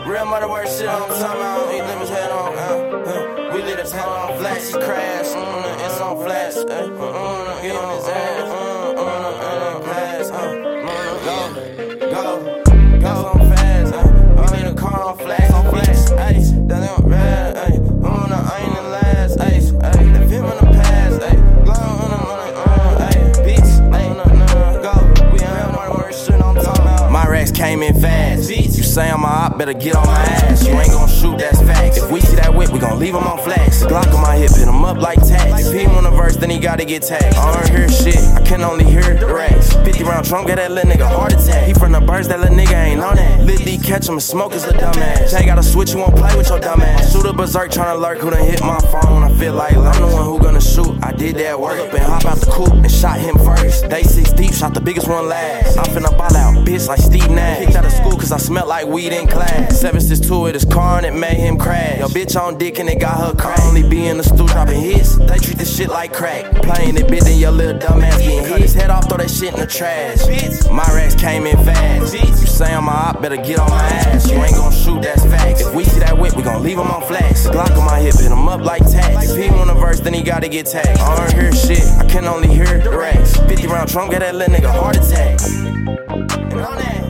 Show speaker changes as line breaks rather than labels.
Real mother work shit on time, he live his head on. We lit his head on flash, he crash. It's on flash. Get on his ass. Go on fast. We lit a car on flash. Ice. That ain't red. I ain't the last. Ice. Left him in the past. Glow on bitch. Go. We ain't real mother work shit on time. My racks came in fast. You say I'm a op, better get on my ass. You ain't gon' shoot, that's facts. If we see that whip, we gon' leave him on flash. Glock on my hip, hit him up like tags. If he on the verse, then he gotta get tagged. I don't hear shit, I can only hear the racks. 50 round Trump got that little nigga heart attack. He from the birds, that little nigga ain't on that. Lil D catch him and smoke his little dumbass. Jay got a switch, you won't play with your dumbass. Shoot a berserk, tryna lurk, who done hit my phone. I feel like I'm the one who gonna shoot. I did that work up and hop out the coupe and shot him first. Day 6 deep, shot the biggest one last. I'm finna ball out, bitch, like Steve Nash. Kicked out of school cause I smell like weed in class. 762 with his car and it made him crash. Yo, bitch on dick and it got her crack. Only be in the stool dropping hits. They treat this shit like crack. Playing it, bitch, and your little dumbass getting hit. His head off, throw that shit in the trash. My racks came in fast. You say I'm a op, better get on my ass. You ain't gon' shoot, that's facts. If we see that whip, we gon' leave him on flash. Glock on my hip, hit him up like tags. If he on the verse, then he gotta get tagged. I don't hear shit, I can only hear the racks. 50 round Trump got that little nigga heart attack. And on that.